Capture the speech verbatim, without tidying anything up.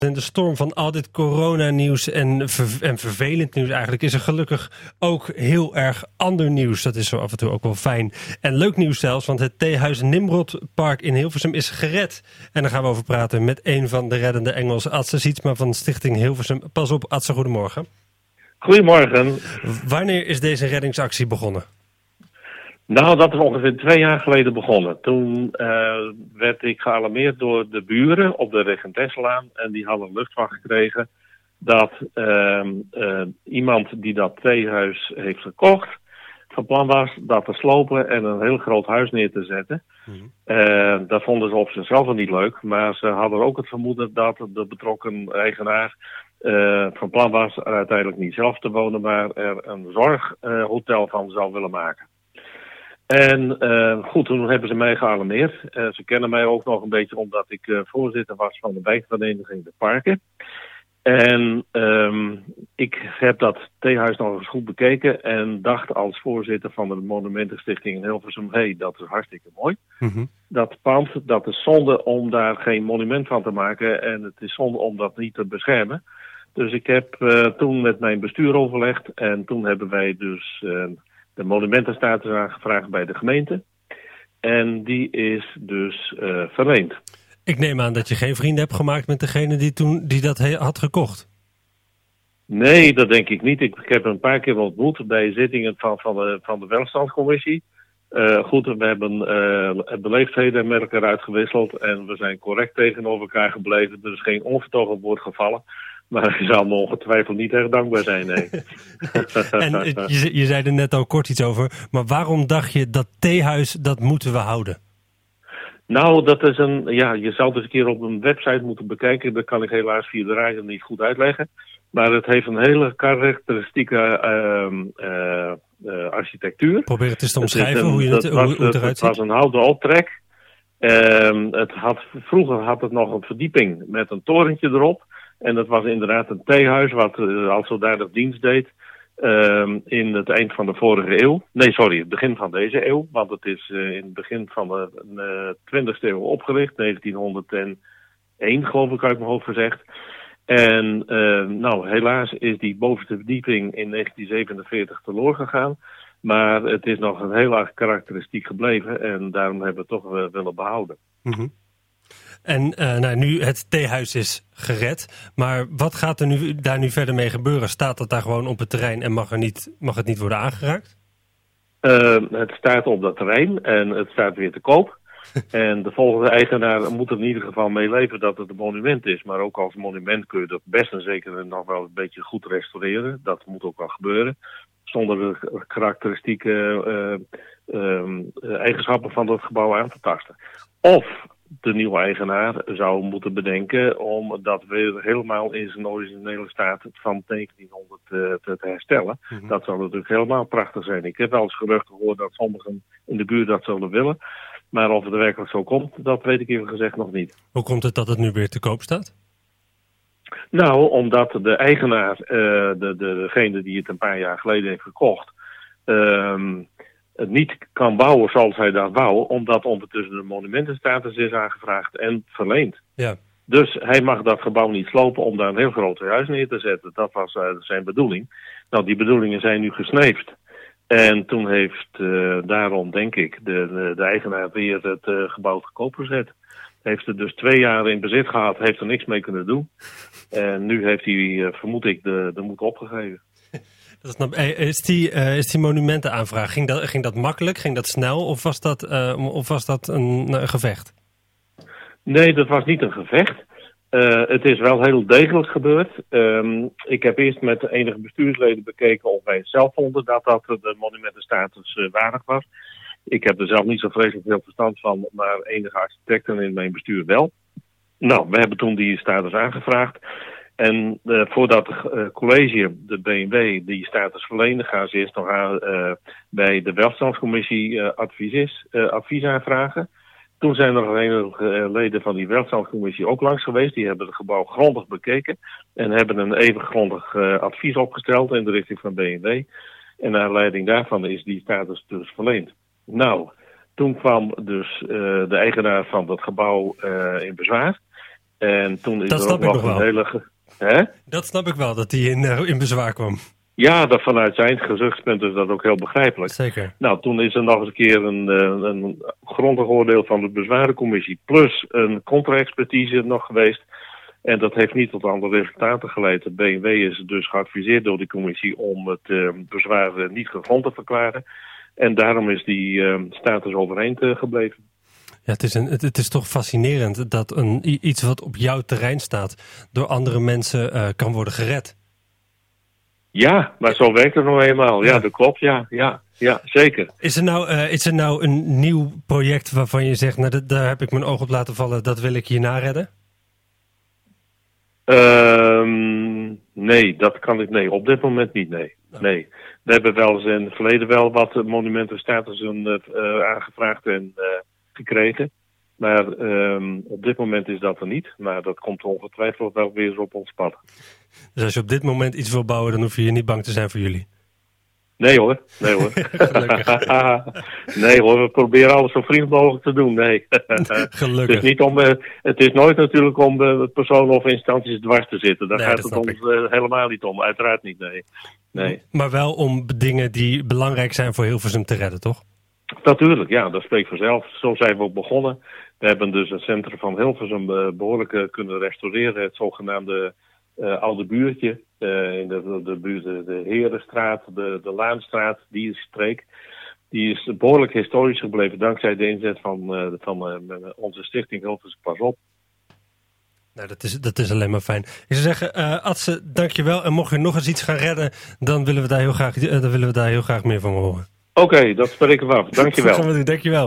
In de storm van al dit coronanieuws en, ver- en vervelend nieuws eigenlijk is er gelukkig ook heel erg ander nieuws. Dat is zo af en toe ook wel fijn. En leuk nieuws zelfs, want het Theehuis Nimrodpark in Hilversum is gered. En daar gaan we over praten met een van de reddende engels, Adse Sietsma van Stichting Hilversum. Pas op, Adse, goedemorgen. Goedemorgen. Wanneer is deze reddingsactie begonnen? Nou, dat is ongeveer twee jaar geleden begonnen. Toen uh, werd ik gealarmeerd door de buren op de Regenteslaan. En die hadden luchtwacht gekregen dat uh, uh, iemand die dat theehuis heeft gekocht van plan was dat te slopen en een heel groot huis neer te zetten. Mm-hmm. Uh, dat vonden ze op zichzelf wel niet leuk. Maar ze hadden ook het vermoeden dat de betrokken eigenaar uh, van plan was er uiteindelijk niet zelf te wonen, maar er een zorghotel uh, van zou willen maken. En uh, goed, toen hebben ze mij gealarmeerd. Uh, ze kennen mij ook nog een beetje omdat ik uh, voorzitter was van de wijkvereniging De Parken. En um, ik heb dat theehuis nog eens goed bekeken en dacht als voorzitter van de Monumentenstichting in Hilversum, hé, hey, dat is hartstikke mooi. Mm-hmm. Dat pand, dat is zonde om daar geen monument van te maken en het is zonde om dat niet te beschermen. Dus ik heb uh, toen met mijn bestuur overlegd en toen hebben wij dus Uh, de monumentenstatus aangevraagd bij de gemeente. En die is dus uh, verleend. Ik neem aan dat je geen vrienden hebt gemaakt met degene die toen die dat he- had gekocht. Nee, dat denk ik niet. Ik, ik heb een paar keer ontmoet bij zittingen van, van, de, van de welstandscommissie. Uh, goed, we hebben uh, beleefdheden met elkaar uitgewisseld. En we zijn correct tegenover elkaar gebleven. Er is geen onvertogen woord gevallen. Maar je zal me ongetwijfeld niet erg dankbaar zijn, nee. En je, je zei er net al kort iets over. Maar waarom dacht je dat theehuis, dat moeten we houden? Nou, dat is een, ja, je zou het eens een keer op een website moeten bekijken. Dat kan ik helaas via de radio niet goed uitleggen. Maar het heeft een hele karakteristieke uh, uh, uh, architectuur. Probeer het eens te omschrijven, een, hoe, je het, het hoe, was, hoe het eruit ziet. Het was een houten optrek. Uh, het had, vroeger had het nog een verdieping met een torentje erop. En dat was inderdaad een theehuis wat uh, al zodanig dienst deed uh, in het eind van de vorige eeuw. Nee, sorry, het begin van deze eeuw. Want het is uh, in het begin van de uh, twintigste eeuw opgericht. negentienhonderdéén geloof ik uit mijn hoofd gezegd. En uh, nou, helaas is die bovenste verdieping in negentien zevenenveertig teloor gegaan. Maar het is nog een heel erg karakteristiek gebleven. En daarom hebben we het toch uh, willen behouden. Mm-hmm. En uh, nou, nu het theehuis is gered, maar wat gaat er nu, daar nu verder mee gebeuren? Staat dat daar gewoon op het terrein en mag, er niet, mag het niet worden aangeraakt? Uh, het staat op dat terrein en het staat weer te koop. En de volgende eigenaar moet er in ieder geval mee leven dat het een monument is. Maar ook als monument kun je dat best en zeker nog wel een beetje goed restaureren. Dat moet ook wel gebeuren. Zonder de karakteristieke uh, um, eigenschappen van het gebouw aan te tasten. Of de nieuwe eigenaar zou moeten bedenken om dat weer helemaal in zijn originele staat van negentienhonderd uh, te, te herstellen. Mm-hmm. Dat zou natuurlijk helemaal prachtig zijn. Ik heb wel eens geruchten gehoord dat sommigen in de buurt dat zullen willen. Maar of het er werkelijk zo komt, dat weet ik eerlijk gezegd nog niet. Hoe komt het dat het nu weer te koop staat? Nou, omdat de eigenaar, uh, de, de, degene die het een paar jaar geleden heeft gekocht, Uh, het niet kan bouwen zoals hij dat wou, omdat ondertussen de monumentenstatus is aangevraagd en verleend. Ja. Dus hij mag dat gebouw niet slopen om daar een heel groot huis neer te zetten. Dat was uh, zijn bedoeling. Nou, die bedoelingen zijn nu gesneefd. En toen heeft uh, daarom, denk ik, de, de, de eigenaar weer het uh, gebouw te koop gezet. Heeft het dus twee jaar in bezit gehad, heeft er niks mee kunnen doen. En nu heeft hij, uh, vermoed ik, de, de moed opgegeven. Dat is, is, die, uh, is die monumentenaanvraag, ging dat, ging dat makkelijk, ging dat snel of was dat, uh, of was dat een, een gevecht? Nee, dat was niet een gevecht. Uh, het is wel heel degelijk gebeurd. Um, ik heb eerst met enige bestuursleden bekeken of wij zelf vonden dat dat de monumentenstatus uh, waardig was. Ik heb er zelf niet zo vreselijk veel verstand van, maar enige architecten in mijn bestuur wel. Nou, we hebben toen die status aangevraagd. En uh, voordat het uh, college, de B N W, die status verleende, gaan ze eerst nog aan, uh, bij de welstandscommissie uh, advies, uh, advies aanvragen. Toen zijn er nog enige uh, leden van die welstandscommissie ook langs geweest. Die hebben het gebouw grondig bekeken en hebben een even grondig uh, advies opgesteld in de richting van B N W. En naar aanleiding daarvan is die status dus verleend. Nou, toen kwam dus uh, de eigenaar van dat gebouw uh, in bezwaar. En toen is Dat er snap ook ik nog nog een wel. hele... ge- Hè? Dat snap ik wel, dat hij in, uh, in bezwaar kwam. Ja, dat vanuit zijn gezichtspunt is dat ook heel begrijpelijk. Zeker. Nou, toen is er nog eens een keer een, uh, een grondig oordeel van de bezwarencommissie plus een contra-expertise nog geweest. En dat heeft niet tot andere resultaten geleid. De B N W is dus geadviseerd door die commissie om het uh, bezwaar uh, niet gegrond te verklaren. En daarom is die uh, status overeind uh, gebleven. Ja, het is, een, het, het is toch fascinerend dat een, iets wat op jouw terrein staat door andere mensen uh, kan worden gered. Ja, maar zo werkt het nog eenmaal. Ja, dat klopt. Ja, ja, ja zeker. Is er, nou, uh, is er nou een nieuw project waarvan je zegt, nou, dat, daar heb ik mijn oog op laten vallen, dat wil ik hierna redden? Um, nee, dat kan ik. Nee, op dit moment niet. Nee. nee. We hebben wel eens in het verleden wel wat monumentenstatussen uh, aangevraagd en uh, gekregen. Maar um, op dit moment is dat er niet. Maar dat komt ongetwijfeld wel weer eens op ons pad. Dus als je op dit moment iets wil bouwen, dan hoef je hier niet bang te zijn voor jullie? Nee hoor, nee hoor. nee hoor, we proberen alles zo vriendelijk mogelijk te doen, nee. Gelukkig. Het is, niet om, uh, het is nooit natuurlijk om uh, personen of instanties dwars te zitten. Daar nee, gaat het ons uh, helemaal niet om, uiteraard niet, nee. nee. Maar wel om dingen die belangrijk zijn voor Hilversum te redden, toch? Natuurlijk, ja, dat spreekt vanzelf. Zo zijn we ook begonnen. We hebben dus het centrum van Hilversum uh, behoorlijk uh, kunnen restaureren, het zogenaamde uh, oude buurtje. Uh, in de, de buurt, de, de Herenstraat, de, de Laanstraat, die streek. Die is behoorlijk historisch gebleven dankzij de inzet van, uh, van uh, onze stichting Hilversum Pas Op. Nou, dat is, dat is alleen maar fijn. Ik zou zeggen, uh, Adse, dankjewel. En mocht je nog eens iets gaan redden, dan willen we daar heel graag, uh, dan willen we daar heel graag meer van horen. Oké, okay, dat spreek ik af. Dankjewel. Dankjewel.